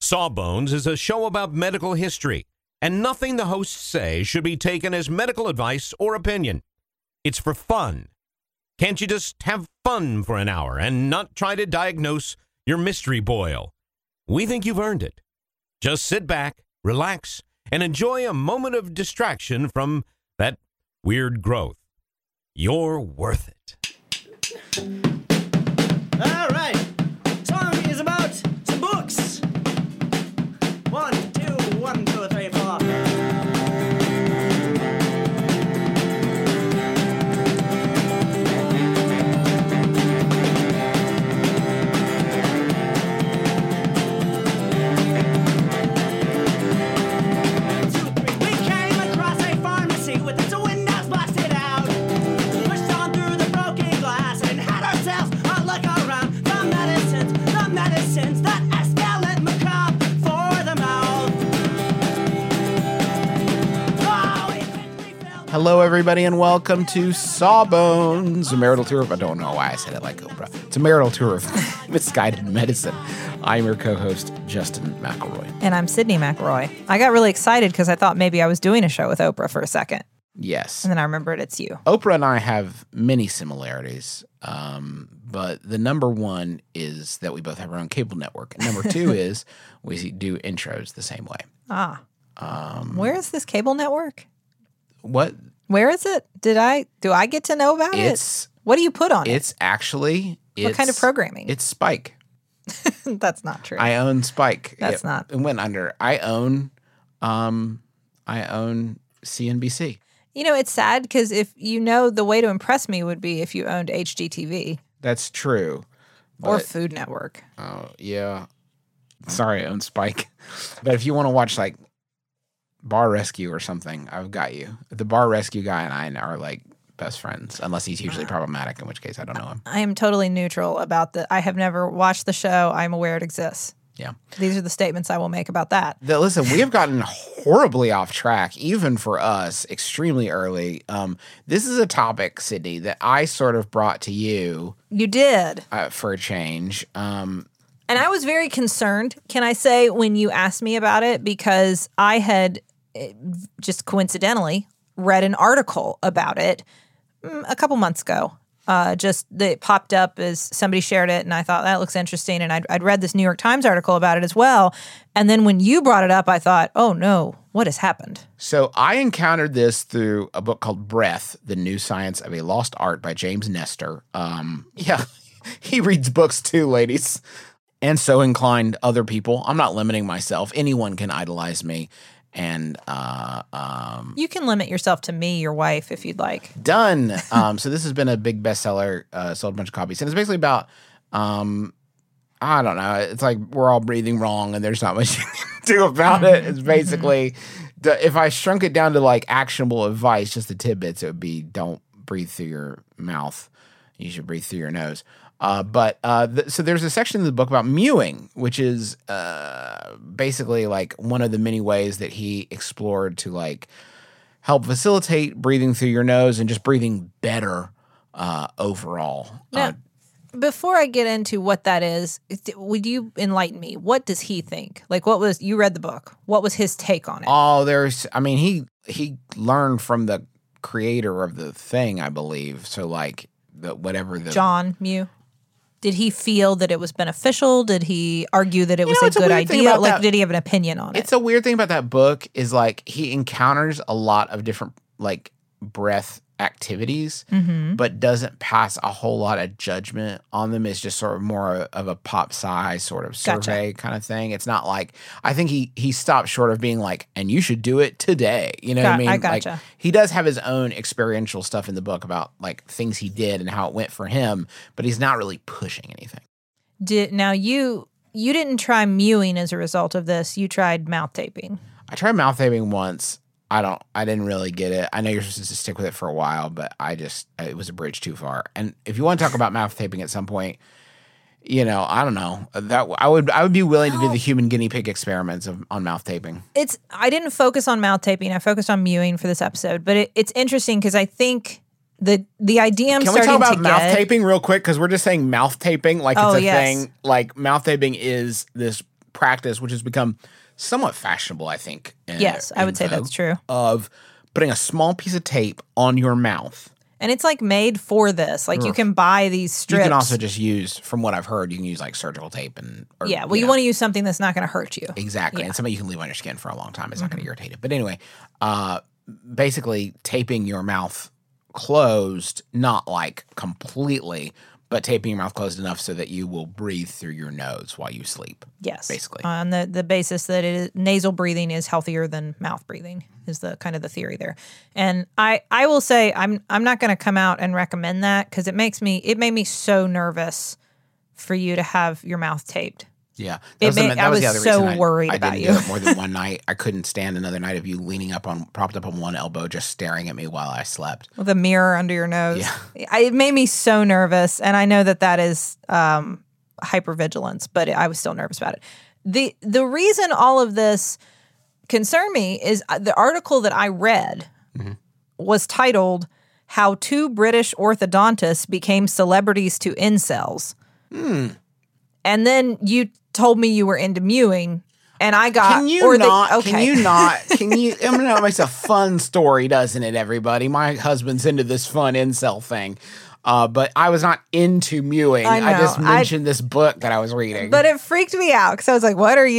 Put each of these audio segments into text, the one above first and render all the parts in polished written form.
Sawbones is a show about medical history, and nothing the hosts say should be taken as medical advice or opinion. It's for fun. Can't you just have fun for an hour and not try to diagnose your mystery boil? We think you've earned it. Just sit back, relax, and enjoy a moment of distraction from that weird growth. You're worth it. All right. Song is about some books. 1, 2, 1, 2, 3, 4. Hello, everybody, and welcome to Sawbones, a marital tour of... I don't know why I said it like Oprah. It's a marital tour of misguided medicine. I'm your co-host, Justin McElroy. And I'm Sydney McElroy. I got really excited because I thought maybe I was doing a show with Oprah for a second. Yes. And then I remembered it's you. Oprah and I have many similarities, but the number one is that we both have our own cable network. And number two is we do intros the same way. Where is this cable network? What? Where is it? Do I get to know about it? What do you put on it? It's actually... What kind of programming? It's Spike. That's not true. I own Spike. That's not. It went under. I own CNBC. You know, it's sad because if you know, the way to impress me would be if you owned HGTV. That's true. Or Food Network. Oh, yeah. Sorry, I own Spike. But if you want to watch, like, Bar Rescue or something, I've got you. The Bar Rescue guy and I are, like, best friends, unless he's hugely problematic, in which case I don't know him. I am totally neutral about I have never watched the show. I'm aware it exists. Yeah. These are the statements I will make about that. Listen, we have gotten horribly off track, even for us, extremely early. This is a topic, Sydney, that I sort of brought to you. You did. For a change. And I was very concerned, can I say, when you asked me about it, because I had just coincidentally read an article about it a couple months ago. It popped up as somebody shared it, and I thought that looks interesting. And I'd read this New York Times article about it as well. And then when you brought it up, I thought, oh no, what has happened? So I encountered this through a book called Breath, The New Science of a Lost Art by James Nestor. Yeah, he reads books too, ladies. And so inclined other people. I'm not limiting myself. Anyone can idolize me. And you can limit yourself to me, your wife, if you'd like. Done. So this has been a big bestseller, sold a bunch of copies, and it's basically about I don't know. It's like we're all breathing wrong, and there's not much you can do about it. It's basically if I shrunk it down to like actionable advice, just the tidbits, it would be: don't breathe through your mouth. You should breathe through your nose. So there's a section in the book about mewing, which is basically like one of the many ways that he explored to like help facilitate breathing through your nose and just breathing better overall. Now, before I get into what that is, would you enlighten me? What does he think? Like, you read the book. What was his take on it? Oh, he learned from the creator of the thing, I believe. So like John Mew. Did he feel that it was beneficial? Did he argue that it was a good idea? Like, did he have an opinion on it? It's a weird thing about that book is like he encounters a lot of different like breath activities, but doesn't pass a whole lot of judgment on them. It's just sort of more of a pop sci sort of survey kind of thing. It's not like, I think he stopped short of being like, and you should do it today. You know what I mean? I gotcha. Like, he does have his own experiential stuff in the book about like things he did and how it went for him, but he's not really pushing anything. Now you didn't try mewing as a result of this. You tried mouth taping. I tried mouth taping once. I didn't really get it. I know you're supposed to stick with it for a while, but it was a bridge too far. And if you want to talk about mouth taping at some point, you know, I don't know. That I would be willing to do the human guinea pig experiments on mouth taping. I didn't focus on mouth taping. I focused on mewing for this episode, but it's interesting because I think the idea I'm starting to get. Can we talk about mouth taping real quick? Because we're just saying mouth taping like it's a thing. Like mouth taping is this practice, which has become somewhat fashionable, I think. Yes, I would say that's true. Of putting a small piece of tape on your mouth. And it's like made for this. Like you can buy these strips. You can also just use, from what I've heard, you can use like surgical tape you want to use something that's not going to hurt you. Exactly. Yeah. And something you can leave on your skin for a long time. It's not going to irritate it. But anyway, basically taping your mouth closed, not like completely, but taping your mouth closed enough so that you will breathe through your nose while you sleep. Yes. Basically. On the basis that nasal breathing is healthier than mouth breathing is the kind of the theory there. And I will say I'm not going to come out and recommend that because it made me so nervous for you to have your mouth taped. Yeah. I was so worried about you. I didn't do it more than one night. I couldn't stand another night of you propped up on one elbow, just staring at me while I slept. With a mirror under your nose. Yeah. It made me so nervous. And I know that is hypervigilance, but I was still nervous about it. The reason all of this concerned me is the article that I read was titled, How Two British Orthodontists Became Celebrities to Incels. And then you told me you were into mewing, and I got. Can you not? It makes a fun story, doesn't it, everybody? My husband's into this fun incel thing. But I was not into mewing. I just mentioned this book that I was reading. But it freaked me out because I was like,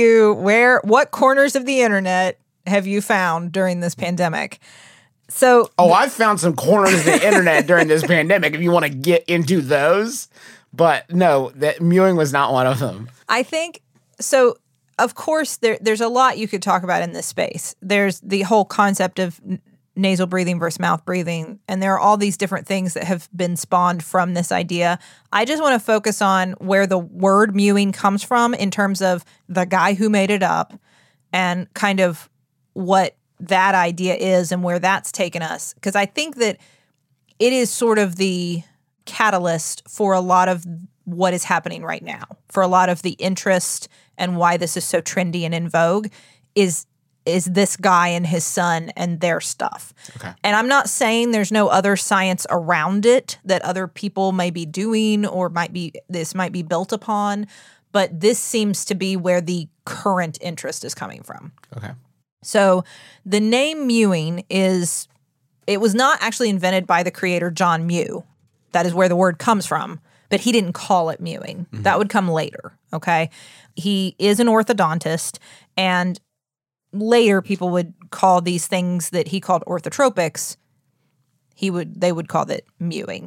what corners of the internet have you found during this pandemic? So, I've found some corners of the internet during this pandemic if you want to get into those. But no, that mewing was not one of them. I think so. Of course, there's a lot you could talk about in this space. There's the whole concept of nasal breathing versus mouth breathing, and there are all these different things that have been spawned from this idea. I just want to focus on where the word mewing comes from in terms of the guy who made it up and kind of what that idea is and where that's taken us. Because I think that it is sort of the catalyst for a lot of what is happening right now, for a lot of the interest and why this is so trendy and in vogue is this guy and his son and their stuff. Okay. And I'm not saying there's no other science around it that other people may be doing or this might be built upon, but this seems to be where the current interest is coming from. Okay. So the name mewing it was not actually invented by the creator John Mew. That is where the word comes from, but he didn't call it mewing. Mm-hmm. That would come later, okay? He is an orthodontist, and later people would call these things that he called orthotropics, they would call it mewing.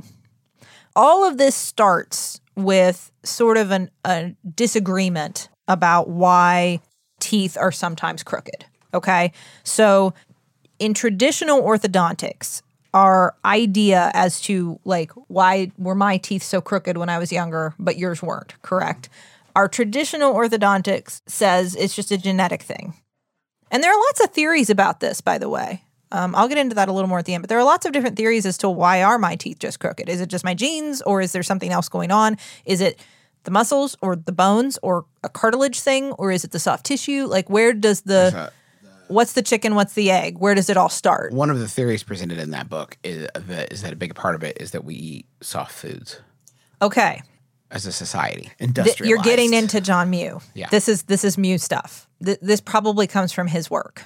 All of this starts with sort of a disagreement about why teeth are sometimes crooked, okay? So in traditional orthodontics, our idea as to like why were my teeth so crooked when I was younger, but yours weren't, correct? Our traditional orthodontics says it's just a genetic thing. And there are lots of theories about this, by the way. I'll get into that a little more at the end, but there are lots of different theories as to why are my teeth just crooked. Is it just my genes, or is there something else going on? Is it the muscles or the bones or a cartilage thing, or is it the soft tissue? Like where does what's the chicken, what's the egg? Where does it all start? One of the theories presented in that book is that a big part of it is that we eat soft foods. Okay. As a society, industrialized. You're getting into John Mew. Yeah. This is Mew stuff. This probably comes from his work.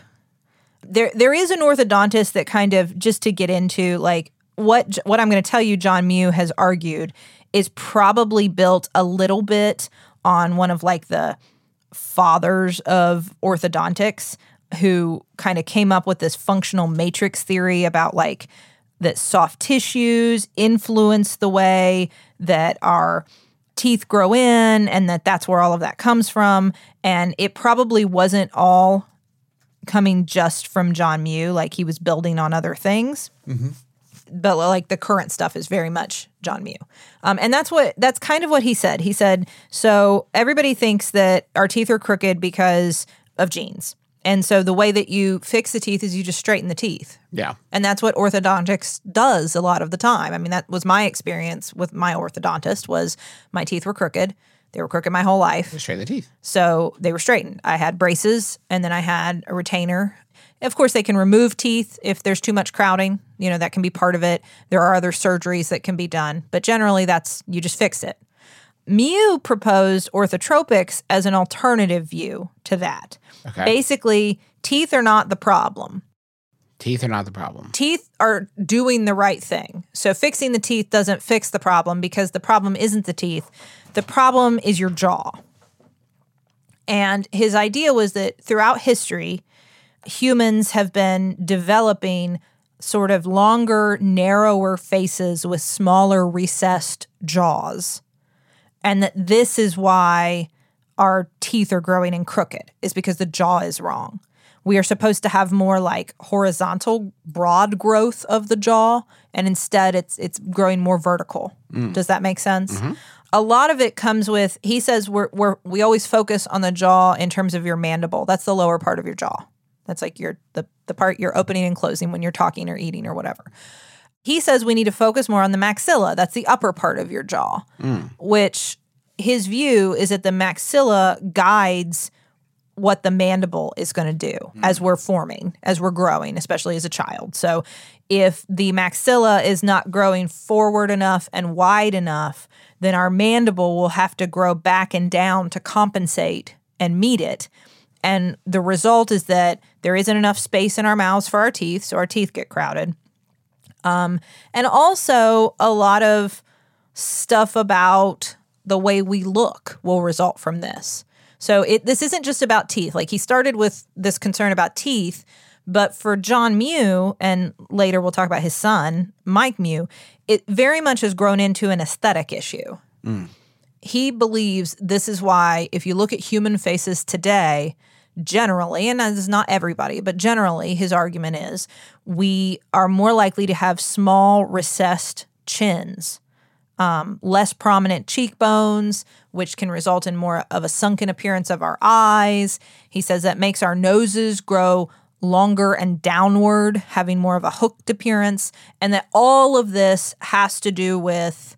There is an orthodontist that kind of, just to get into like what I'm going to tell you John Mew has argued is probably built a little bit on one of like the fathers of orthodontics, who kind of came up with this functional matrix theory about like that soft tissues influence the way that our teeth grow in, and that's where all of that comes from. And it probably wasn't all coming just from John Mew, like he was building on other things. Mm-hmm. But like the current stuff is very much John Mew. And that's kind of what he said. He said, so everybody thinks that our teeth are crooked because of genes. And so the way that you fix the teeth is you just straighten the teeth. Yeah. And that's what orthodontics does a lot of the time. I mean, that was my experience with my orthodontist was my teeth were crooked. They were crooked my whole life. Just straighten the teeth. So they were straightened. I had braces, and then I had a retainer. Of course, they can remove teeth if there's too much crowding. You know, that can be part of it. There are other surgeries that can be done. But generally, you just fix it. Mew proposed orthotropics as an alternative view to that. Okay. Basically, teeth are not the problem. Teeth are not the problem. Teeth are doing the right thing. So fixing the teeth doesn't fix the problem because the problem isn't the teeth. The problem is your jaw. And his idea was that throughout history, humans have been developing sort of longer, narrower faces with smaller, recessed jaws. And that this is why our teeth are growing in crooked, is because the jaw is wrong. We are supposed to have more like horizontal, broad growth of the jaw, and instead it's growing more vertical. Does that make sense? Mm-hmm. A lot of it comes with, he says we always focus on the jaw in terms of your mandible. That's the lower part of your jaw. That's like the part you're opening and closing when you're talking or eating or whatever. He says we need to focus more on the maxilla. That's the upper part of your jaw, which his view is that the maxilla guides what the mandible is going to do as we're forming, as we're growing, especially as a child. So if the maxilla is not growing forward enough and wide enough, then our mandible will have to grow back and down to compensate and meet it. And the result is that there isn't enough space in our mouths for our teeth, so our teeth get crowded. And also a lot of stuff about the way we look will result from this. So this isn't just about teeth. Like he started with this concern about teeth, but for John Mew, and later we'll talk about his son, Mike Mew, it very much has grown into an aesthetic issue. He believes this is why if you look at human faces today, generally, and this is not everybody, but generally his argument is we are more likely to have small recessed chins, less prominent cheekbones, which can result in more of a sunken appearance of our eyes. He says that makes our noses grow longer and downward, having more of a hooked appearance, and that all of this has to do with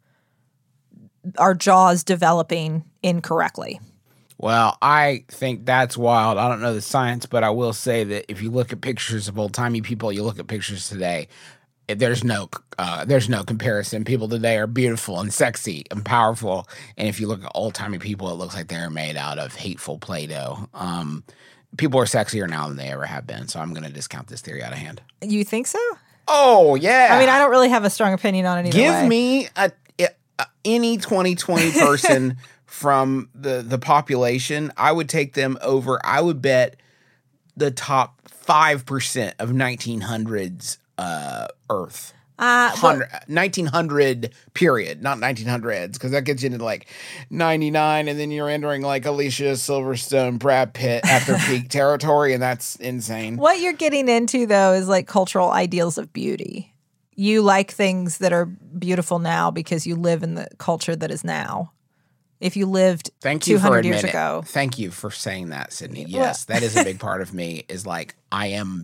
our jaws developing incorrectly. Well, I think that's wild. I don't know the science, but I will say that if you look at pictures of old-timey people, you look at pictures today, there's no comparison. People today are beautiful and sexy and powerful. And if you look at old-timey people, it looks like they're made out of hateful Play-Doh. People are sexier now than they ever have been. So I'm going to discount this theory out of hand. You think so? Oh, yeah. I mean, I don't really have a strong opinion on it either way. Give me any 2020 person from the population. I would take them over. I would bet the top 5% of 1900s Earth. 1900 period, not 1900s, because that gets you into like 99, and then you're entering like Alicia Silverstone, Brad Pitt after peak territory, and that's insane. What you're getting into, though, is like cultural ideals of beauty. You like things that are beautiful now because you live in the culture that is now. If you lived 200 years ago. Thank you for saying that, Sydney. Yes, that is a big part of me, is like I'm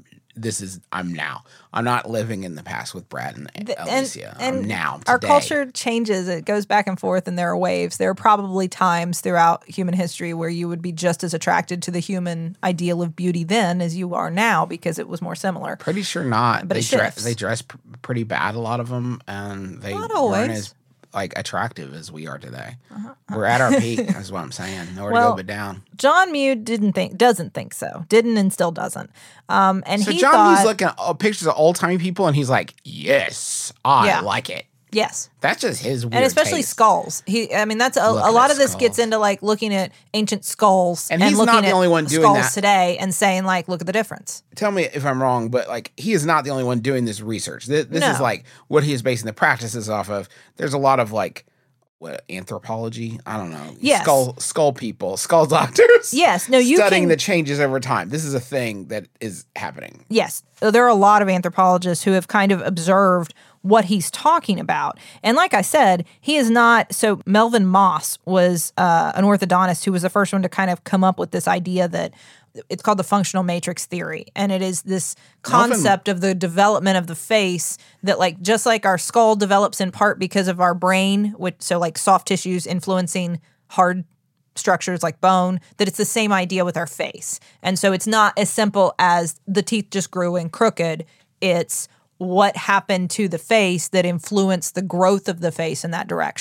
now. I'm not living in the past with Brad and Alicia. I'm now, today. Our culture changes. It goes back and forth, and there are waves. There are probably times throughout human history where you would be just as attracted to the human ideal of beauty then as you are now because it was more similar. Pretty sure not. But they dress pretty bad, a lot of them, and they not weren't always as like attractive as we are today. We're at our peak, is what I'm saying. Nowhere to go but down. John Mew doesn't think so. Didn't and still doesn't. And so he John thought, Mew's looking at pictures of old-timey people, and he's like, yes, I like it. Yes. That's just his weird and especially taste. skulls. That's a lot of this skulls. gets into like looking at ancient skulls and he's looking not the at only one doing skulls that today and saying like, look at the difference. Tell me if I'm wrong, but like he is not the only one doing this research. This is like what he is basing the practices off of. There's a lot of like anthropology. I don't know. Yes. Skull people, skull doctors. Yes. No, you studying can, the changes over time. This is a thing that is happening. Yes. There are a lot of anthropologists who have kind of observed what he's talking about. And like I said, he is not. So Melvin Moss was an orthodontist who was the first one to kind of come up with this idea that it's called the functional matrix theory. And it is this concept of the development of the face that like, just like our skull develops in part because of our brain, so like soft tissues influencing hard structures like bone, that it's the same idea with our face. And so it's not as simple as the teeth just grew in crooked. It's what happened to the face that influenced the growth of the face in that direction.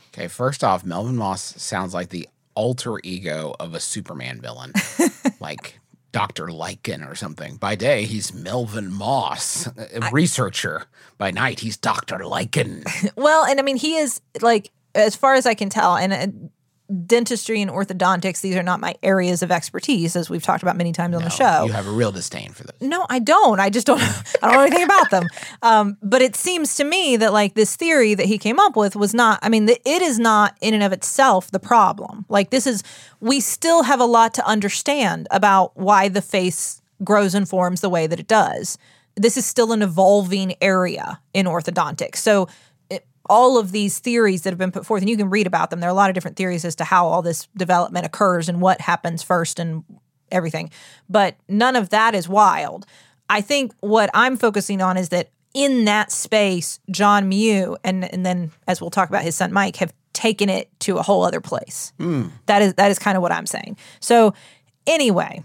Okay, first off, Melvin Moss sounds like the alter ego of a Superman villain, like Dr. Lycan or something. By day, he's Melvin Moss, a researcher. By night, he's Dr. Lycan. Well, and I mean, he is, like, as far as I can tell, and dentistry and orthodontics, these are not my areas of expertise, as we've talked about many times on the show. You have a real disdain for this. No, I don't. I just don't. I don't know anything about them. But it seems to me that, like, this theory that he came up with was not. I mean, it is not in and of itself the problem. Like, this is. We still have a lot to understand about why the face grows and forms the way that it does. This is still an evolving area in orthodontics. So all of these theories that have been put forth, and you can read about them. There are a lot of different theories as to how all this development occurs and what happens first and everything. But none of that is wild. I think what I'm focusing on is that in that space, John Mew and then, as we'll talk about, his son Mike have taken it to a whole other place. That is kind of what I'm saying. So anyway,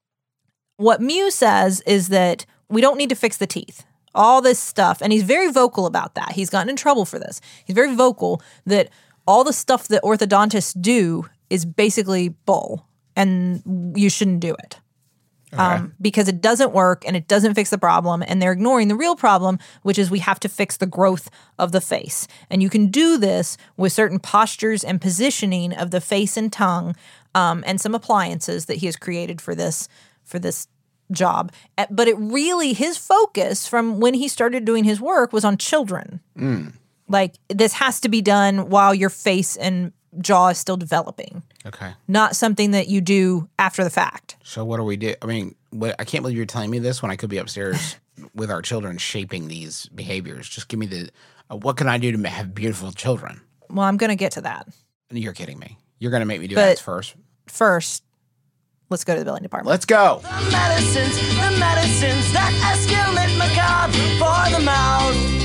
what Mew says is that we don't need to fix the teeth. All this stuff, and he's very vocal about that. He's gotten in trouble for this. He's very vocal that all the stuff that orthodontists do is basically bull, and you shouldn't do it. Because it doesn't work and it doesn't fix the problem, and they're ignoring the real problem, which is we have to fix the growth of the face. And you can do this with certain postures and positioning of the face and tongue, and some appliances that he has created for this job. But it really, his focus from when he started doing his work was on children. Like, this has to be done while your face and jaw is still developing. Okay. Not something that you do after the fact. So what do we do? I mean, I can't believe you're telling me this when I could be upstairs with our children shaping these behaviors. Just give me the, what can I do to have beautiful children? Well, I'm going to get to that. You're kidding me. You're going to make me do that first? First, let's go to the billing department. Let's go. The medicines that escalate macabre for the mouth.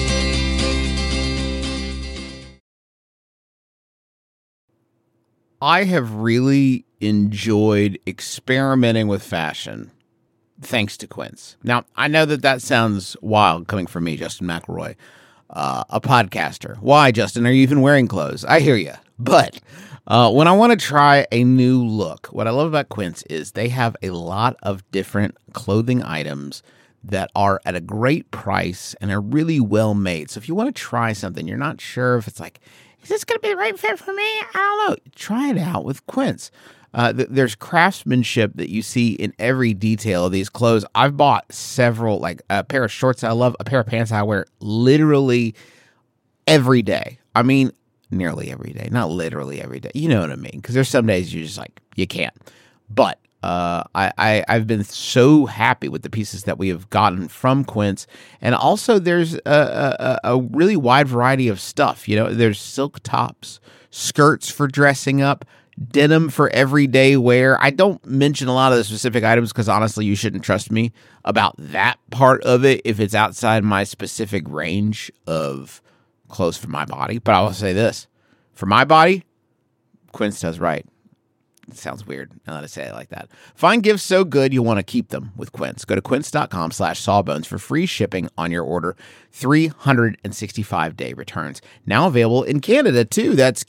I have really enjoyed experimenting with fashion thanks to Quince. Now, I know that sounds wild coming from me, Justin McElroy, a podcaster. Why, Justin? Are you even wearing clothes? I hear you. But when I want to try a new look, what I love about Quince is they have a lot of different clothing items that are at a great price and are really well made. So if you want to try something, you're not sure if it's like, is this going to be the right fit for me? I don't know. Try it out with Quince. There's craftsmanship that you see in every detail of these clothes. I've bought several, like a pair of shorts I love, a pair of pants I wear literally every day. I mean, nearly every day, not literally every day. You know what I mean? Because there's some days you're just like, you can't. But I've been so happy with the pieces that we have gotten from Quince. And also there's a really wide variety of stuff. You know, there's silk tops, skirts for dressing up, denim for everyday wear. I don't mention a lot of the specific items because honestly, you shouldn't trust me about that part of it if it's outside my specific range of clothes for my body. But I will say this, for my body, Quince does right. It sounds weird now that I say it like that. Find gifts so good you'll want to keep them with Quince. Go to quince.com/sawbones for free shipping on your order. 365-day returns. Now available in Canada too. That's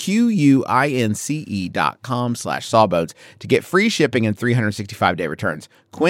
QUINCE.com/sawbones to get free shipping and 365-day returns.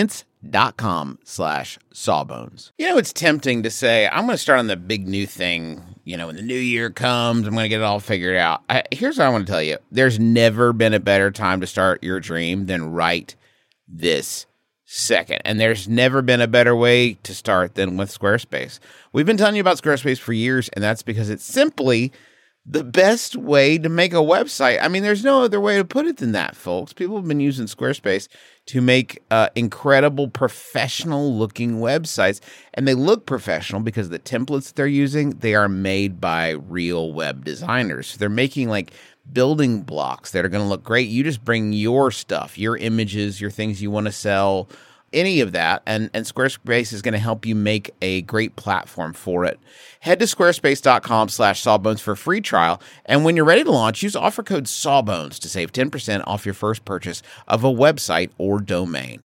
Quince.com/sawbones. You know, it's tempting to say, I'm going to start on the big new thing. You know, when the new year comes, I'm going to get it all figured out. Here's what I want to tell you. There's never been a better time to start your dream than right this second. And there's never been a better way to start than with Squarespace. We've been telling you about Squarespace for years, and that's because it's simply the best way to make a website. I mean, there's no other way to put it than that, folks. People have been using Squarespace to make incredible professional-looking websites, and they look professional because the templates that they're using, they are made by real web designers. So they're making like building blocks that are going to look great. You just bring your stuff, your images, your things you want to sell, any of that, and Squarespace is going to help you make a great platform for it. Head to squarespace.com/sawbones for a free trial, and when you're ready to launch, use offer code SAWBONES to save 10% off your first purchase of a website or domain.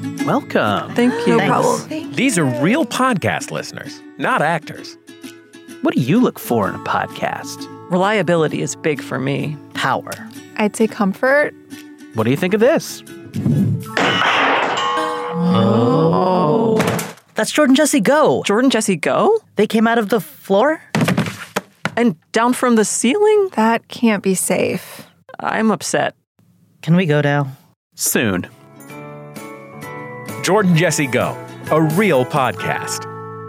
Welcome. Thank you. No problem. These are real podcast listeners, not actors. What do you look for in a podcast? Reliability is big for me. Power. I'd say comfort. What do you think of this? That's Jordan Jesse Go. Jordan Jesse Go? They came out of the floor? And down from the ceiling? That can't be safe. I'm upset. Can we go now? Soon. Jordan Jesse Go, a real podcast.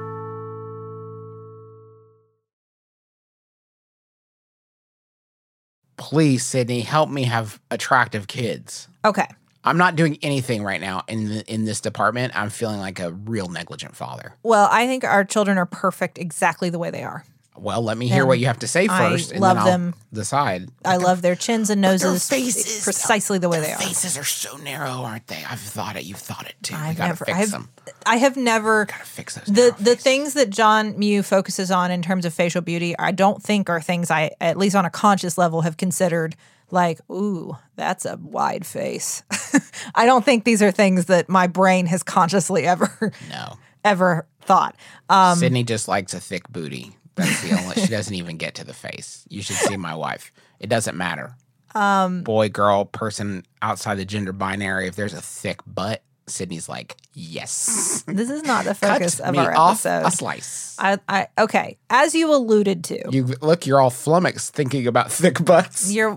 Please, Sydney, help me have attractive kids. Okay. I'm not doing anything right now in this department. I'm feeling like a real negligent father. Well, I think our children are perfect exactly the way they are. Well, let me hear what you have to say first, and love then I'll them. decide. I love their chins and noses faces, precisely the way they are. Faces are so narrow, aren't they? I've thought it. You've thought it too. We I've gotta never, fix them. I have never. Gotta fix those. narrow The faces. things that John Mew focuses on in terms of facial beauty, I don't think are things I, at least on a conscious level, have considered. Like, ooh, that's a wide face. I don't think these are things that my brain has consciously ever thought. Sydney just likes a thick booty. That's the only. She doesn't even get to the face. You should see my wife. It doesn't matter. Boy, girl, person outside the gender binary. If there's a thick butt, Sydney's like, yes. This is not the focus Cut of me our off episode. a slice. Okay, as you alluded to, You're all flummoxed thinking about thick butts. you're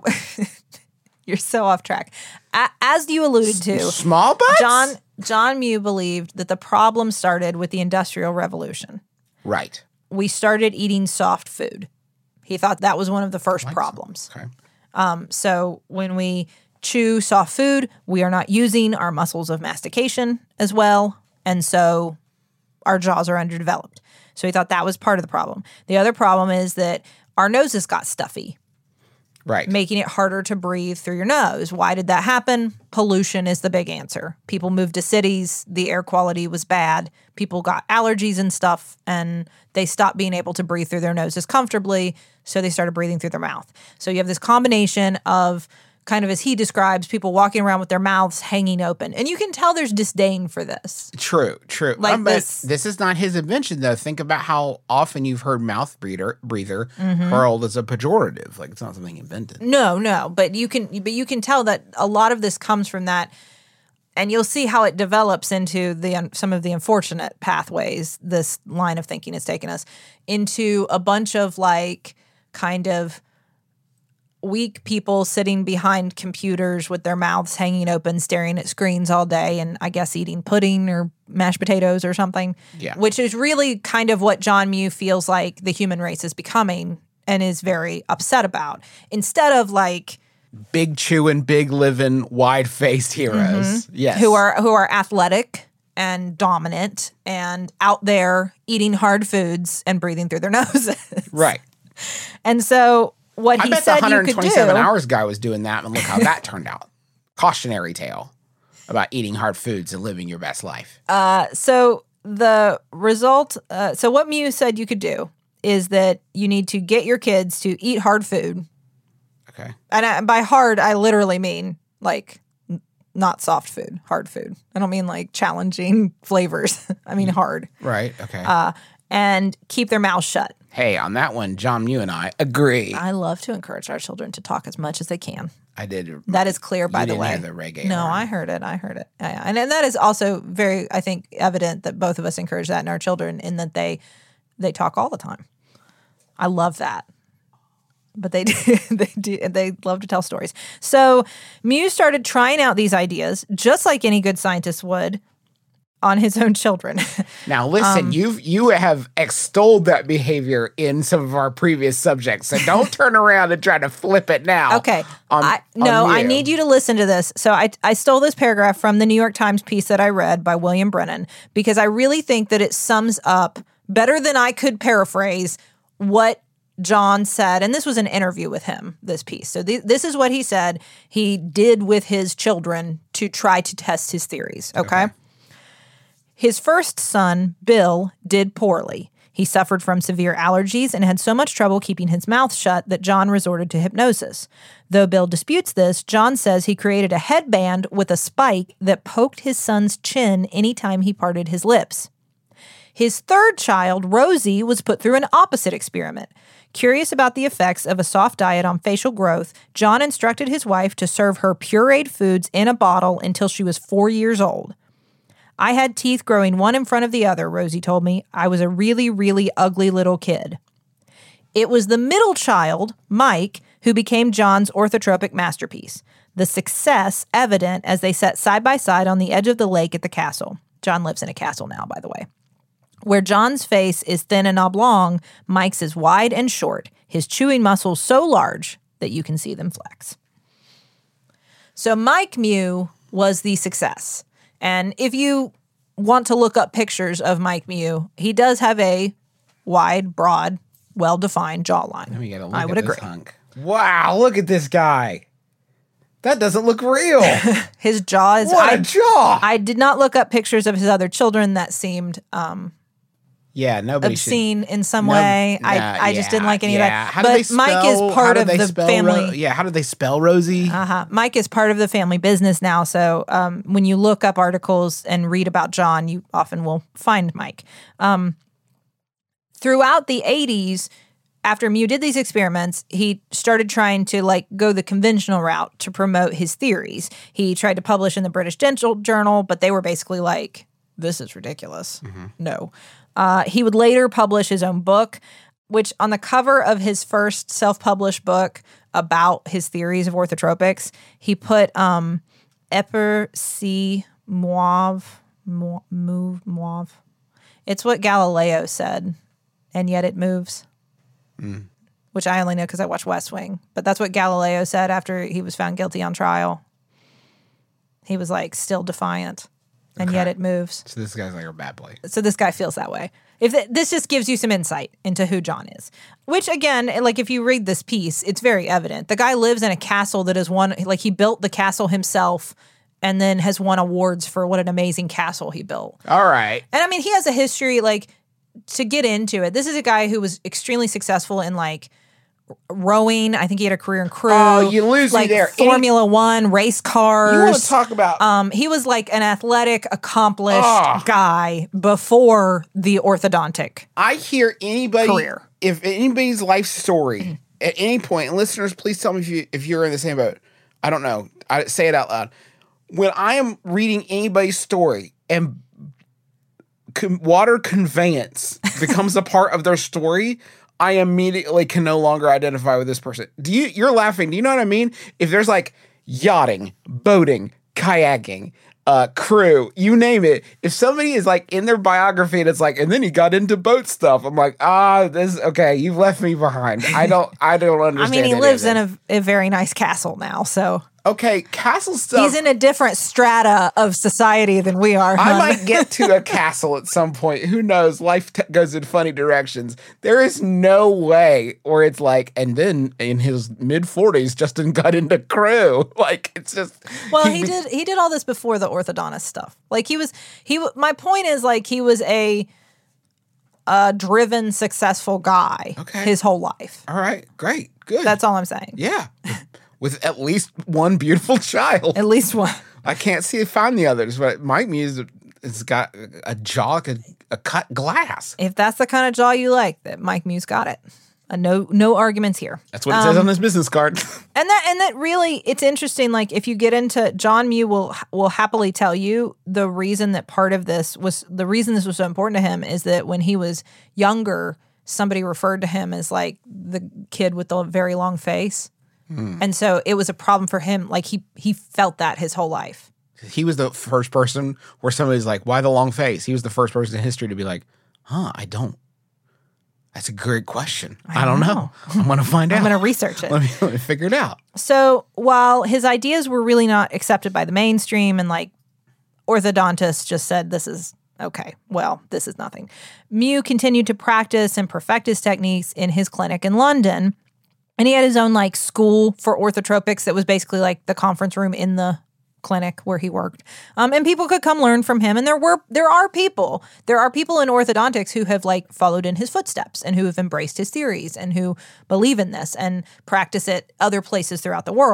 so off track. As you alluded to, Small butts. John Mew believed that the problem started with the Industrial Revolution. Right. We started eating soft food. He thought that was one of the first problems. Okay. So when we chew soft food, we are not using our muscles of mastication as well, and so our jaws are underdeveloped. So he thought that was part of the problem. The other problem is that our noses got stuffy, Right. making it harder to breathe through your nose. Why did that happen? Pollution is the big answer. People moved to cities, the air quality was bad, people got allergies and stuff, and they stopped being able to breathe through their noses comfortably, so they started breathing through their mouth. So you have this combination of, kind of as he describes, people walking around with their mouths hanging open. And you can tell there's disdain for this. True. Like But this- this is not his invention, though. Think about how often you've heard mouth breather hurled as a pejorative. Like, it's not something invented. No, but you can tell that a lot of this comes from that, and you'll see how it develops into some of the unfortunate pathways this line of thinking has taken us into a bunch of like kind of weak people sitting behind computers with their mouths hanging open, staring at screens all day, and I guess eating pudding or mashed potatoes or something. Yeah. Which is really kind of what John Mew feels like the human race is becoming and is very upset about. Instead of like Big chewing, big living, wide faced heroes. Yes. who are athletic and dominant and out there eating hard foods and breathing through their noses. right. And so what I he bet the said you could 127 do. hours guy was doing that, and look how that turned out. Cautionary tale about eating hard foods and living your best life. So the result, so what Mew said you could do is that you need to get your kids to eat hard food. Okay. And by hard, I literally mean like not soft food, hard food. I don't mean like challenging flavors. I mean hard. Right. Okay. And keep their mouths shut. Hey, on that one, John Mew and I agree. I love to encourage our children to talk as much as they can. I did. That is clear, by You the didn't way. hear the reggae No, horn. I heard it. Yeah. And that is also very, I think, evident that both of us encourage that in our children in that they talk all the time. I love that. But they love to tell stories. So Mew started trying out these ideas, just like any good scientist would, on his own children. Now, listen, you have extolled that behavior in some of our previous subjects, so don't turn around and try to flip it now. Okay. on I you. need you to listen to this. So I stole this paragraph from the New York Times piece that I read by William Brennan because I really think that it sums up better than I could paraphrase what John said. And this was an interview with him, this piece. So this is what he said he did with his children to try to test his theories. Okay. His first son, Bill, did poorly. He suffered from severe allergies and had so much trouble keeping his mouth shut that John resorted to hypnosis. Though Bill disputes this, John says he created a headband with a spike that poked his son's chin anytime he parted his lips. His third child, Rosie, was put through an opposite experiment. Curious about the effects of a soft diet on facial growth, John instructed his wife to serve her pureed foods in a bottle until she was 4 years old. I had teeth growing one in front of the other, Rosie told me. I was a really, really ugly little kid. It was the middle child, Mike, who became John's orthotropic masterpiece. The success evident as they sat side by side on the edge of the lake at the castle. John lives in a castle now, by the way. Where John's face is thin and oblong, Mike's is wide and short, his chewing muscles so large that you can see them flex. So Mike Mew was the success. And if you want to look up pictures of Mike Mew, he does have a wide, broad, well-defined jawline. Let me get a look I would at agree. this hunk. Wow, look at this guy. That doesn't look real. His jaw is... What a jaw. I did not look up pictures of his other children that seemed Yeah, nobody should. obscene in some way. I just didn't like any of that. How do they spell, Mike is part of the family. how do they spell Rosie? Mike is part of the family business now. So when you look up articles and read about John, you often will find Mike. Throughout the 80s, after Mew did these experiments, he started trying to go the conventional route to promote his theories. He tried to publish in the British Dental Journal, but they were basically like, this is ridiculous. No. He would later publish his own book, which on the cover of his first self-published book about his theories of orthotropics, he put Eper si mauve. It's what Galileo said, and yet it moves. Which I only know because I watch West Wing. But that's what Galileo said after he was found guilty on trial. He was still defiant, and yet it moves. So this guy's like a bad boy. So this guy feels that way. This just gives you some insight into who John is. Which again, if you read this piece, it's very evident. The guy lives in a castle that is he built the castle himself and then has won awards for what an amazing castle he built. All right. And I mean, he has a history, to get into it. This is a guy who was extremely successful in rowing. I think he had a career in crew. Oh, you lose me there. Formula One, race cars. You want to talk about... he was an athletic, accomplished guy before the orthodontic. I hear anybody... career. If anybody's life story, at any point, and listeners, please tell me if you're in the same boat. I don't know. I say it out loud. When I am reading anybody's story and water conveyance becomes a part of their story, I immediately can no longer identify with this person. You're laughing. Do you know what I mean? If there's yachting, boating, kayaking, crew, you name it. If somebody is in their biography and it's and then he got into boat stuff, I'm this okay, you've left me behind. I don't understand. I mean, he lives in a very nice castle now, so. Okay, castle stuff. He's in a different strata of society than we are. I might get to a castle at some point. Who knows? Life goes in funny directions. There is no way where it's and then in his mid-40s, Justin got into crew. It's just... Well, he did all this before the orthodontist stuff. My point is, he was a driven, successful guy his whole life. All right, great, good. That's all I'm saying. Yeah. With at least one beautiful child. At least one. I can't find the others, but Mike Mew has got a jaw like a cut glass. If that's the kind of jaw you like, that Mike Mew's got it. No arguments here. That's what it says on his business card. And that really, it's interesting. If you get into John Mew will happily tell you the reason that this was so important to him is that when he was younger, somebody referred to him as the kid with the very long face. And so it was a problem for him. He felt that his whole life. He was the first person where somebody's why the long face? He was the first person in history to be I don't. That's a great question. I don't know. I'm going to find out. I'm going to research it. Let me figure it out. So while his ideas were really not accepted by the mainstream and orthodontists just said, this is okay, well, this is nothing. Mew continued to practice and perfect his techniques in his clinic in London. And he had his own school for orthotropics that was basically the conference room in the clinic where he worked. And people could come learn from him. And there are people in orthodontics who have followed in his footsteps and who have embraced his theories and who believe in this and practice it other places throughout the world.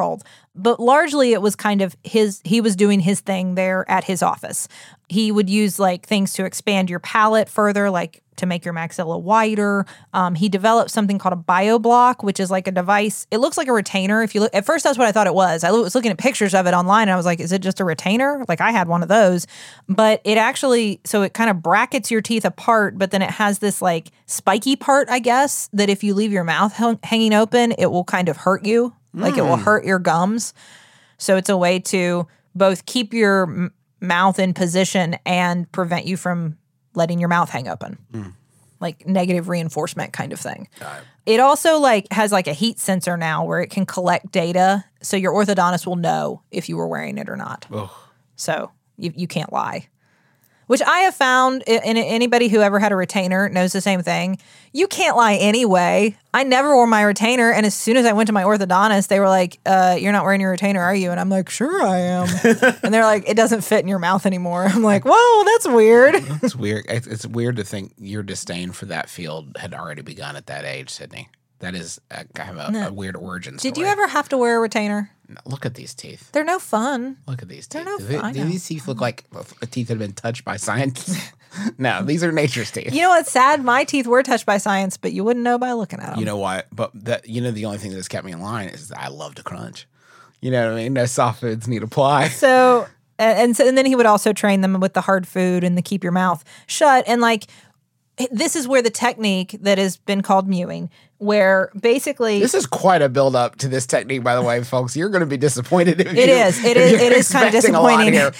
But largely it was kind of he was doing his thing there at his office. He would use like things to expand your palate further, like to make your maxilla wider. He developed something called a BioBlock, which is like a device. It looks like a retainer. If you look, at first that's what I thought it was. I was looking at pictures of it online and I was like, is it just a retainer? Like I had one of those, but it actually, so it kind of brackets your teeth apart, but then it has this like spiky part, I guess, that if you leave your mouth hanging open, it will kind of hurt you. Like it will hurt your gums. So it's a way to both keep your mouth in position and prevent you from letting your mouth hang open. Like negative reinforcement kind of thing. It also like has like a heat sensor now where it can collect data. So your orthodontist will know if you were wearing it or not. So you can't lie. Which I have found, and anybody who ever had a retainer knows the same thing. You can't lie anyway. I never wore my retainer, and as soon as I went to my orthodontist, they were like, you're not wearing your retainer, are you? And I'm like, sure I am. And they're like, it doesn't fit in your mouth anymore. I'm like, whoa, that's weird. It's weird. It's weird to think your disdain for that field had already begun at that age, Sydney. That is kind of a weird origin story. Did you ever have to wear a retainer? Look at these teeth. They're no fun. Look at these teeth. They're no fun. Do these teeth look like teeth that have been touched by science? No, these are nature's teeth. You know what's sad? My teeth were touched by science, but you wouldn't know by looking at them. You know why? But the only thing that's kept me in line is that I love to crunch. You know what I mean? No soft foods need apply. So and then he would also train them with the hard food and the keep your mouth shut. And like, this is where the technique that has been called mewing, where basically this is quite a build up to this technique, by the way, folks. You're going to be disappointed if it is kind of disappointing. Here.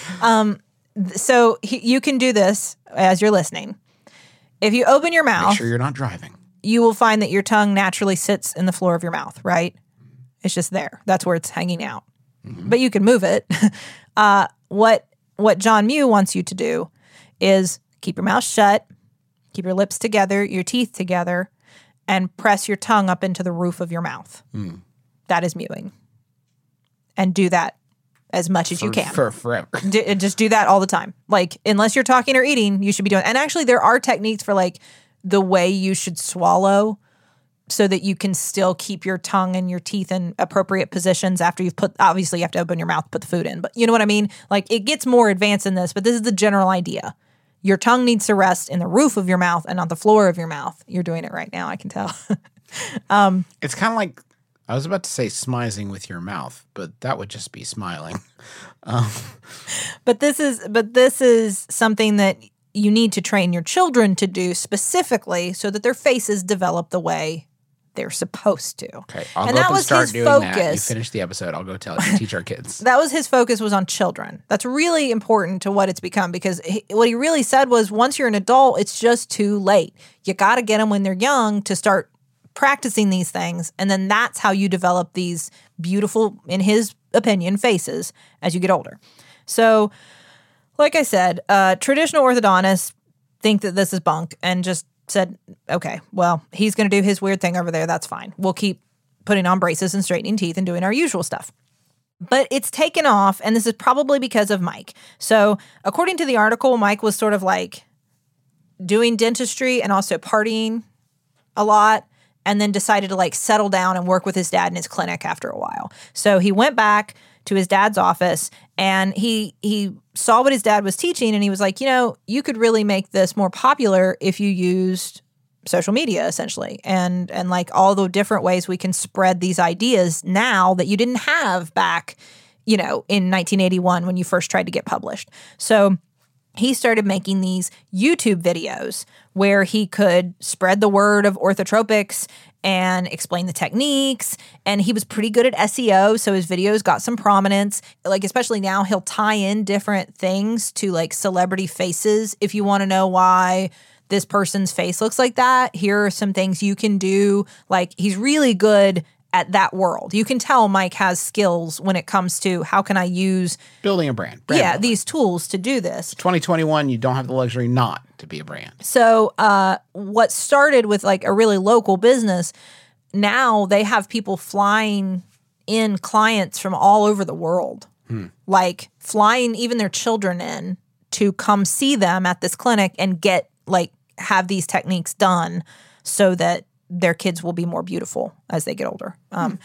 So you can do this as you're listening. If you open your mouth, make sure you're not driving. You will find that your tongue naturally sits in the floor of your mouth, right? It's just there. That's where it's hanging out. But you can move it. What John Mew wants you to do is keep your mouth shut, keep your lips together, your teeth together, and press your tongue up into the roof of your mouth. That is mewing. And do that as much as you can. For forever. Just do that all the time. Like, unless you're talking or eating, you should be doing. And actually, there are techniques for like the way you should swallow so that you can still keep your tongue and your teeth in appropriate positions after you've obviously you have to open your mouth, put the food in. But you know what I mean? Like, it gets more advanced than this, but this is the general idea. Your tongue needs to rest in the roof of your mouth and not the floor of your mouth. You're doing it right now, I can tell. It's kind of like, I was about to say smizing with your mouth, but that would just be smiling. But this is something that you need to train your children to do specifically so that their faces develop the way they're supposed to. Okay, I'll go up and start doing that. You finish the episode, I'll go teach our kids. That was his focus, was on children. That's really important to what it's become, because what he really said was, once you're an adult, it's just too late. You got to get them when they're young to start practicing these things, and then that's how you develop these beautiful, in his opinion, faces as you get older. So, like I said, traditional orthodontists think that this is bunk and just said, okay, well, he's going to do his weird thing over there. That's fine. We'll keep putting on braces and straightening teeth and doing our usual stuff. But it's taken off, and this is probably because of Mike. So according to the article, Mike was sort of like doing dentistry and also partying a lot, and then decided to like settle down and work with his dad in his clinic after a while. So he went back to his dad's office, and he saw what his dad was teaching, and he was like, you know, you could really make this more popular if you used social media, essentially, and like all the different ways we can spread these ideas now that you didn't have back, you know, in 1981 when you first tried to get published. So he started making these YouTube videos where he could spread the word of orthotropics and explain the techniques. And he was pretty good at SEO, so his videos got some prominence. Like, especially now, he'll tie in different things to like celebrity faces. If you want to know why this person's face looks like that, here are some things you can do. Like, he's really good at that world. You can tell Mike has skills when it comes to how can I use building a brand building. These tools to do this. 2021, you don't have the luxury not to be a brand. So what started with like a really local business, now they have people flying in clients from all over the world, like flying even their children in to come see them at this clinic and get like have these techniques done so that their kids will be more beautiful as they get older.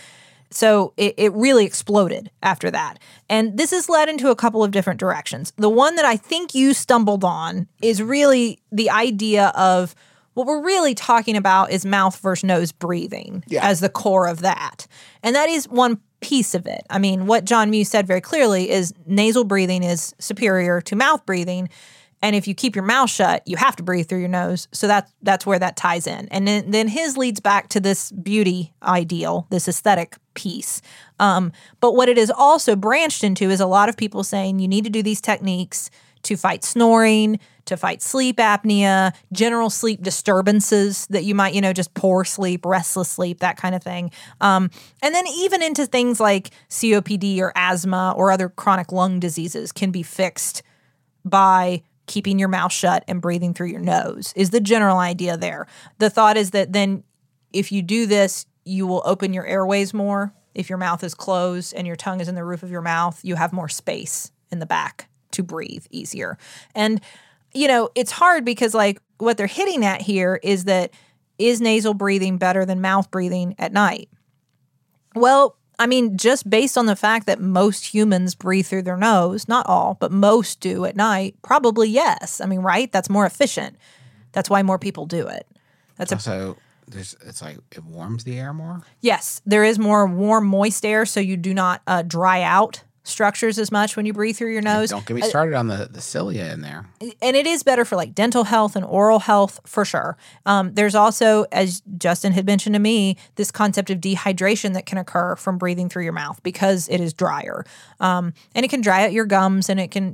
So it really exploded after that. And this has led into a couple of different directions. The one that I think you stumbled on is really the idea of what we're really talking about is mouth versus nose breathing as the core of that. And that is one piece of it. I mean, what John Mew said very clearly is nasal breathing is superior to mouth breathing. And if you keep your mouth shut, you have to breathe through your nose. So that's where that ties in. And then his leads back to this beauty ideal, this aesthetic piece. But what it is also branched into is a lot of people saying you need to do these techniques to fight snoring, to fight sleep apnea, general sleep disturbances that you might, just poor sleep, restless sleep, that kind of thing. And then even into things like COPD or asthma or other chronic lung diseases can be fixed by keeping your mouth shut and breathing through your nose is the general idea there. The thought is that then if you do this, you will open your airways more. If your mouth is closed and your tongue is in the roof of your mouth, you have more space in the back to breathe easier. And, it's hard because like what they're hitting at here is that is nasal breathing better than mouth breathing at night? Well, I mean, just based on the fact that most humans breathe through their nose, not all, but most do at night, probably yes. I mean, right? That's more efficient. That's why more people do it. That's Also, it's like it warms the air more? Yes, there is more warm, moist air, so you do not dry out structures as much when you breathe through your nose. Don't get me started on the cilia in there. And it is better for like dental health and oral health for sure. There's also, as Justin had mentioned to me, this concept of dehydration that can occur from breathing through your mouth because it is drier. And it can dry out your gums and it can,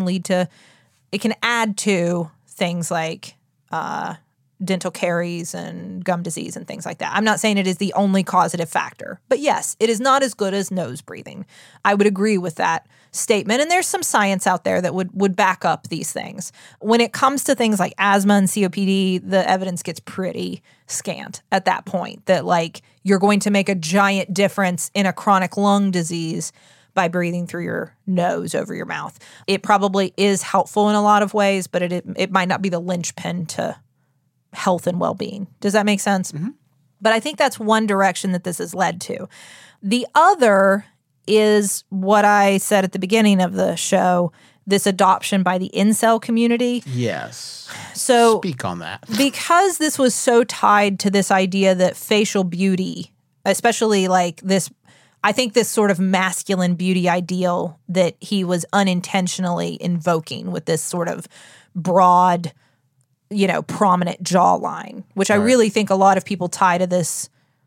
it can add to things like dental caries and gum disease and things like that. I'm not saying it is the only causative factor, but yes, it is not as good as nose breathing. I would agree with that statement. And there's some science out there that would back up these things. When it comes to things like asthma and COPD, the evidence gets pretty scant at that point that like you're going to make a giant difference in a chronic lung disease by breathing through your nose over your mouth. It probably is helpful in a lot of ways, but it might not be the linchpin to health and well-being. Does that make sense? Mm-hmm. But I think that's one direction that this has led to. The other is what I said at the beginning of the show, this adoption by the incel community. Yes. So speak on that. Because this was so tied to this idea that facial beauty, especially like this, I think this sort of masculine beauty ideal that he was unintentionally invoking with this sort of broad, prominent jawline, which I really think a lot of people tie to this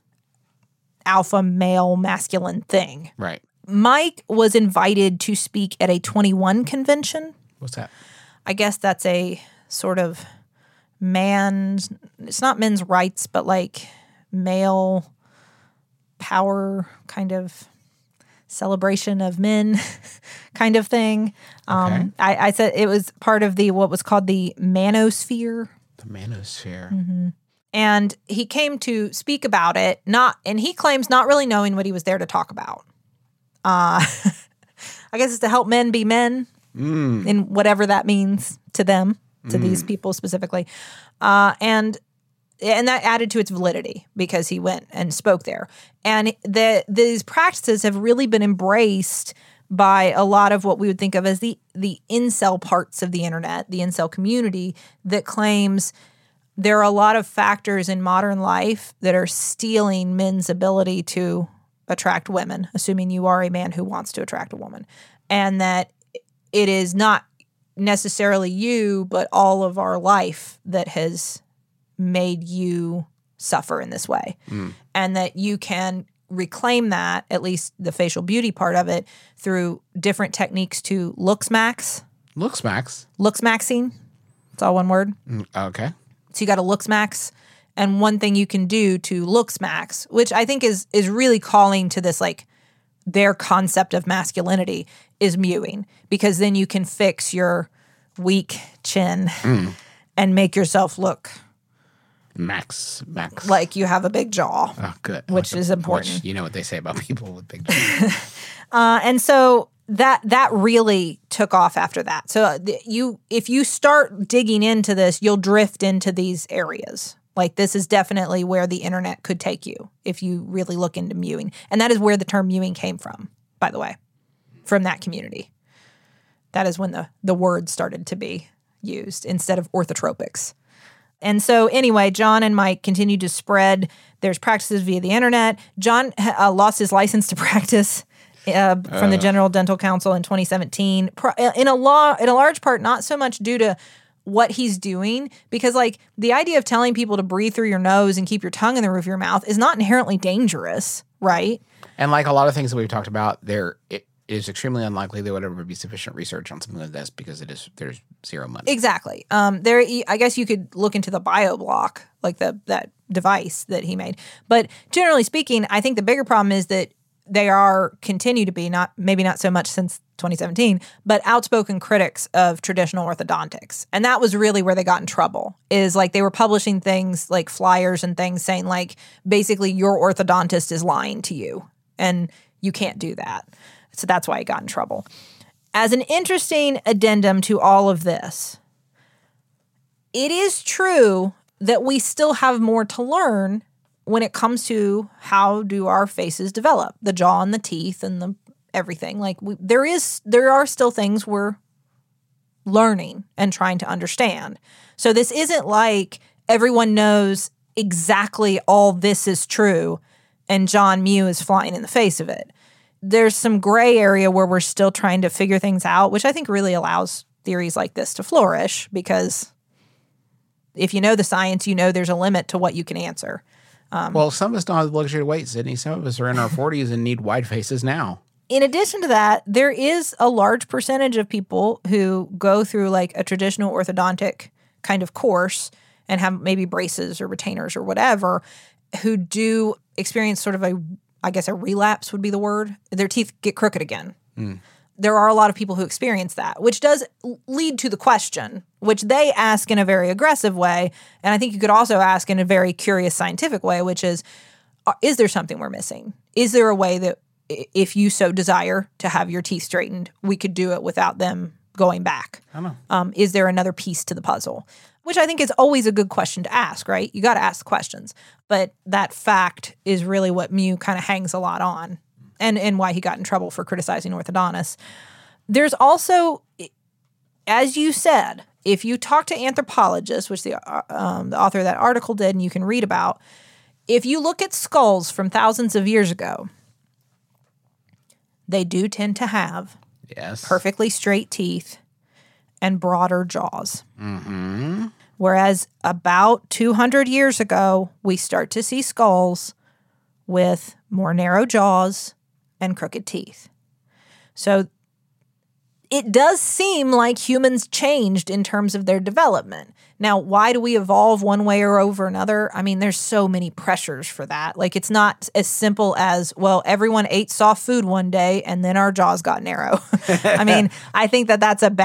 alpha male masculine thing. Right. Mike was invited to speak at a 21 convention. What's that? I guess that's a sort of it's not men's rights, but like male power kind of celebration of men kind of thing. Okay. I said it was part of what was called the manosphere. The manosphere. Mm-hmm. And he came to speak about it, and he claims not really knowing what he was there to talk about. I guess it's to help men be men in whatever that means to them, to these people specifically. And that added to its validity because he went and spoke there. And these practices have really been embraced by a lot of what we would think of as the incel parts of the internet, the incel community that claims there are a lot of factors in modern life that are stealing men's ability to attract women, assuming you are a man who wants to attract a woman. And that it is not necessarily you, but all of our life that has made you suffer in this way. And that you can reclaim that, at least the facial beauty part of it, through different techniques to looksmax. Looksmaxing. It's all one word. Okay. So you got to looksmax. And one thing you can do to looksmax, which I think is really calling to this, like, their concept of masculinity, is mewing. Because then you can fix your weak chin and make yourself look Max. like you have a big jaw. Oh, good. Which is important. Which, you know what they say about people with big jaws. And so that really took off after that. So if you start digging into this, you'll drift into these areas. Like, this is definitely where the internet could take you if you really look into mewing. And that is where the term mewing came from, by the way, from that community. That is when the word started to be used instead of orthotropics. And so anyway, John and Mike continued to spread their practices via the internet. John lost his license to practice from the General Dental Council in 2017, in a large part, not so much due to what he's doing, because like the idea of telling people to breathe through your nose and keep your tongue in the roof of your mouth is not inherently dangerous, right? And like a lot of things that we've talked about, it is extremely unlikely there would ever be sufficient research on something like this because there's zero money. Exactly. I guess you could look into the BioBlock, like that device that he made. But generally speaking, I think the bigger problem is that they continue to be, maybe not so much since 2017, but outspoken critics of traditional orthodontics. And that was really where they got in trouble, is like they were publishing things like flyers and things saying like, basically your orthodontist is lying to you and you can't do that. So that's why he got in trouble. As an interesting addendum to all of this, it is true that we still have more to learn when it comes to how do our faces develop, the jaw and the teeth and the everything. Like there are still things we're learning and trying to understand. So this isn't like everyone knows exactly all this is true and John Mew is flying in the face of it. There's some gray area where we're still trying to figure things out, which I think really allows theories like this to flourish, because if you know the science, you know there's a limit to what you can answer. Well, some of us don't have the luxury to wait, Sydney. Some of us are in our 40s and need wide faces now. In addition to that, there is a large percentage of people who go through like a traditional orthodontic kind of course and have maybe braces or retainers or whatever, who do experience sort of a relapse would be the word. Their teeth get crooked again. There are a lot of people who experience that, which does lead to the question, which they ask in a very aggressive way. And I think you could also ask in a very curious scientific way, which is there something we're missing? Is there a way that if you so desire to have your teeth straightened, we could do it without them going back? I don't know. Is there another piece to the puzzle? Which I think is always a good question to ask, right? You got to ask questions. But that fact is really what Mew kind of hangs a lot on, and why he got in trouble for criticizing orthodontists. There's also, as you said, if you talk to anthropologists, which the author of that article did, and you can read about, if you look at skulls from thousands of years ago, they do tend to have perfectly straight teeth and broader jaws. Mm-hmm. Whereas about 200 years ago, we start to see skulls with more narrow jaws and crooked teeth. So it does seem like humans changed in terms of their development. Now, why do we evolve one way or over another? I mean, there's so many pressures for that. Like, it's not as simple as, well, everyone ate soft food one day and then our jaws got narrow. I mean, I think that's a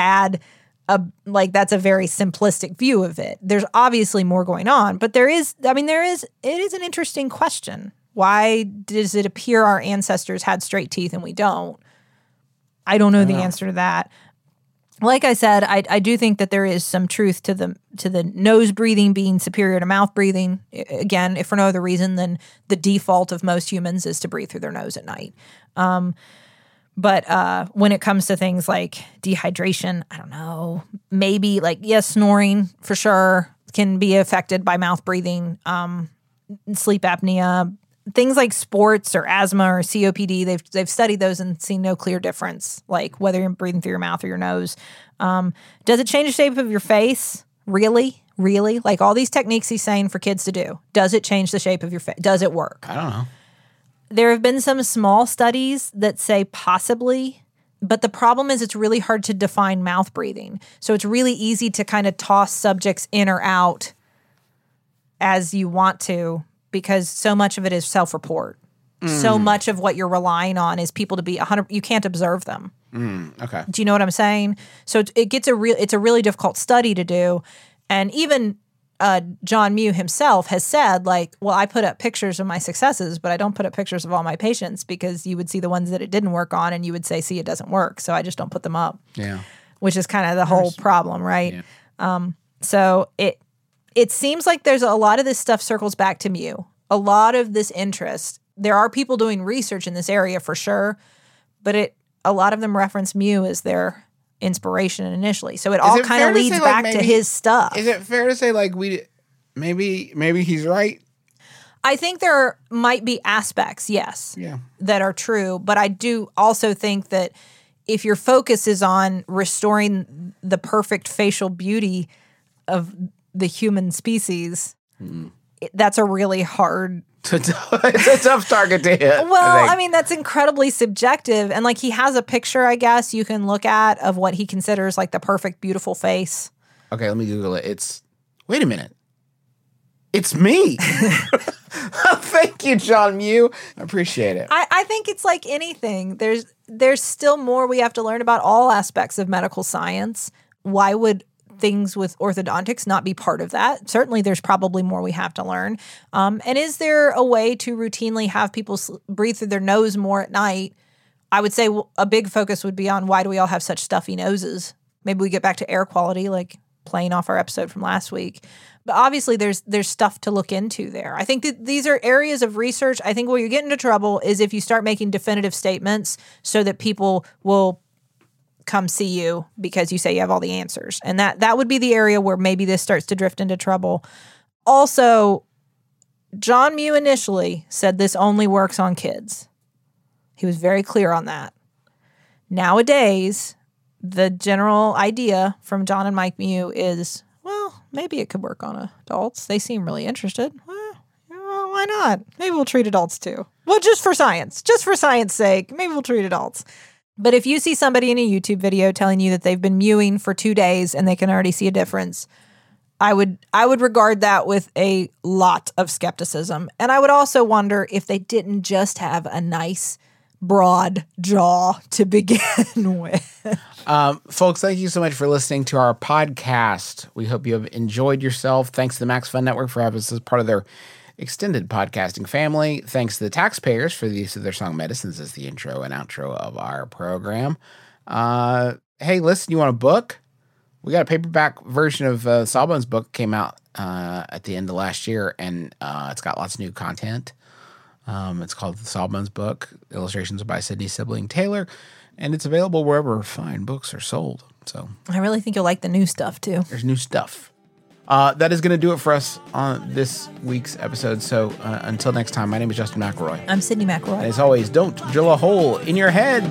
very simplistic view of it. There's obviously more going on, but it is an interesting question. Why does it appear our ancestors had straight teeth and we don't? I don't know the answer to that. Like I said, I do think that there is some truth to the nose breathing being superior to mouth breathing. Again, if for no other reason than the default of most humans is to breathe through their nose at night. But when it comes to things like dehydration, I don't know. Maybe snoring for sure can be affected by mouth breathing. Sleep apnea, things like sports or asthma or COPD, they've studied those and seen no clear difference, like whether you're breathing through your mouth or your nose. Does it change the shape of your face? Really? Really? Like all these techniques he's saying for kids to do. Does it change the shape of your face? Does it work? I don't know. There have been some small studies that say possibly, but the problem is it's really hard to define mouth breathing. So it's really easy to kind of toss subjects in or out as you want to, because so much of it is self-report. So much of what you're relying on is people to be 100. You can't observe them. Okay. Do you know what I'm saying? So it's a really difficult study to do. And even John Mew himself has said, well, I put up pictures of my successes, but I don't put up pictures of all my patients because you would see the ones that it didn't work on and you would say, see, it doesn't work. So I just don't put them up. Yeah. Which is kind of the whole problem, right? Yeah. So it seems like there's a lot of this stuff circles back to Mew. A lot of this interest. There are people doing research in this area for sure, but a lot of them reference Mew as their inspiration initially. So it all kind of leads back to his stuff. Is it fair to say like maybe he's right? I think there might be aspects, yes, that are true. But I do also think that if your focus is on restoring the perfect facial beauty of the human species, that's a really hard... It's a tough target to hit. Well, I mean, that's incredibly subjective. And like he has a picture, I guess, you can look at of what he considers like the perfect, beautiful face. Okay, let me Google it. Wait a minute. It's me. Thank you, John Mew. I appreciate it. I think it's like anything. There's still more we have to learn about all aspects of medical science. Why would things with orthodontics not be part of that? Certainly there's probably more we have to learn. And is there a way to routinely have people breathe through their nose more at night? I would say a big focus would be on why do we all have such stuffy noses? Maybe we get back to air quality, like playing off our episode from last week. But obviously there's stuff to look into there. I think that these are areas of research. I think where you get into trouble is if you start making definitive statements so that people will come see you because you say you have all the answers. And that would be the area where maybe this starts to drift into trouble. Also, John Mew initially said this only works on kids. He was very clear on that. Nowadays, the general idea from John and Mike Mew is, well, maybe it could work on adults. They seem really interested. Well, why not? Maybe we'll treat adults too. Well, just for science sake, maybe we'll treat adults. But if you see somebody in a YouTube video telling you that they've been mewing for 2 days and they can already see a difference, I would regard that with a lot of skepticism. And I would also wonder if they didn't just have a nice, broad jaw to begin with. Folks, thank you so much for listening to our podcast. We hope you have enjoyed yourself. Thanks to the Max Fun Network for having us as part of their extended podcasting family. Thanks to the taxpayers for the use of their song Medicines as the intro and outro of our program. Hey, listen, you want a book? We got a paperback version of Sawbones' book, came out at the end of last year, and it's got lots of new content. It's called The Sawbones Book. Illustrations are by Sydney Sibling Taylor, and it's available wherever fine books are sold. So I really think you'll like the new stuff, too. There's new stuff. That is going to do it for us on this week's episode. So until next time, my name is Justin McElroy. I'm Sydney McElroy. And as always, don't drill a hole in your head.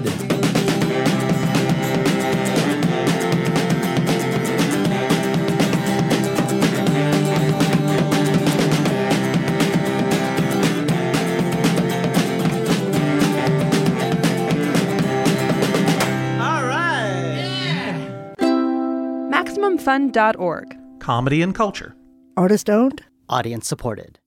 MaximumFun.org. Comedy and culture. Artist owned. Audience supported.